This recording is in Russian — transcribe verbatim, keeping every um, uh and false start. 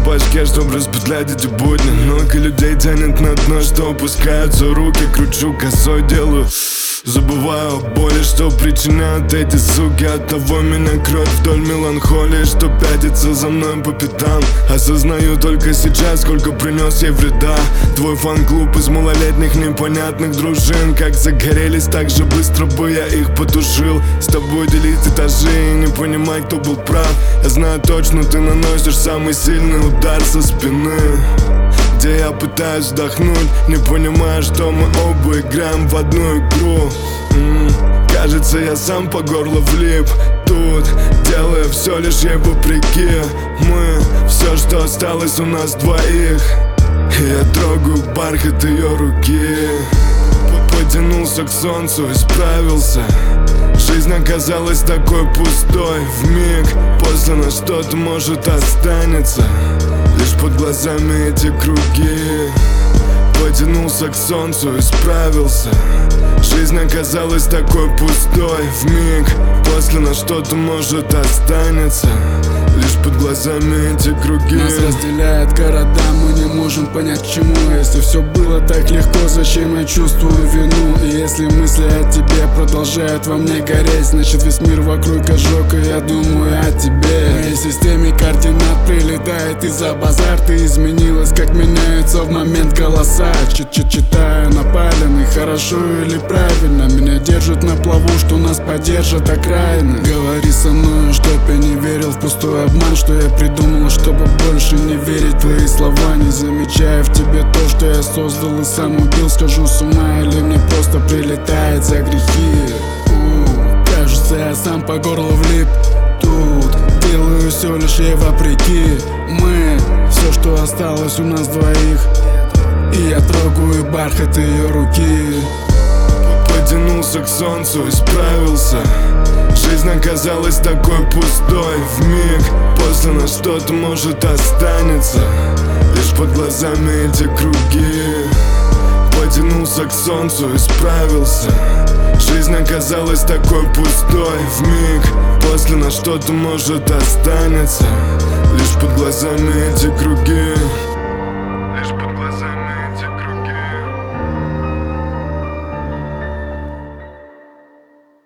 башке, чтоб распетлять эти будни. Много людей тянет на дно, что опускаются руки. Кручу косой, делаю, забываю о боли, что причиняют эти суки. От того меня кровь вдоль меланхолии, что пятится за мной по пятам. Осознаю только сейчас, сколько принес ей вреда. Твой фан-клуб из малолетних непонятных дружин. Как загорелись, так же быстро бы я их потушил. С тобой делить этажи и не понимать, кто был прав. Я знаю точно, ты наносишь самый сильный удар со спины, где я пытаюсь вдохнуть, не понимая, что мы оба играем в одну игру. М-м, Кажется, я сам по горло влип тут, делая все лишь ей вопреки. Мы, все, что осталось у нас двоих. И я трогаю бархат ее руки. Потянулся к солнцу и справился. Жизнь оказалась такой пустой вмиг. После нас что-то, может, останется. Лишь под глазами эти круги. Потянулся к солнцу и справился. Жизнь оказалась такой пустой вмиг. После нас что-то, может, останется. Лишь под глазами эти круги. Нас разделяет города, мы не можем понять к чему. Если все было так легко, зачем я чувствую вину? И если мысли о тебе продолжают во мне гореть, значит весь мир вокруг ожог, и я думаю о тебе. В моей системе координат прилетает из-за базар. Ты изменилась, как меняются в момент голоса. Чит-чит-читаю напаленный, хорошо или правильно. Меня держат на плаву, что нас поддержат окраины. Говори со мной, чтоб я не верил в пустой обман, что я придумал, чтобы больше не верить в твои слова. Не замечая в тебе то, что я создал и сам убил. Схожу с ума или мне просто прилетает за грехи? У, Кажется, я сам по горло влип тут, делаю все лишь ей вопреки. Мы, все, что осталось у нас двоих. И я трогаю бархат ее руки. Потянулся к солнцу и справился. Жизнь оказалась такой пустой вмиг. После нас что-то, может, останется. Лишь под глазами эти круги. Потянулся к солнцу и справился. Жизнь оказалась такой пустой вмиг. После нас что-то, может, останется. Лишь под глазами эти круги.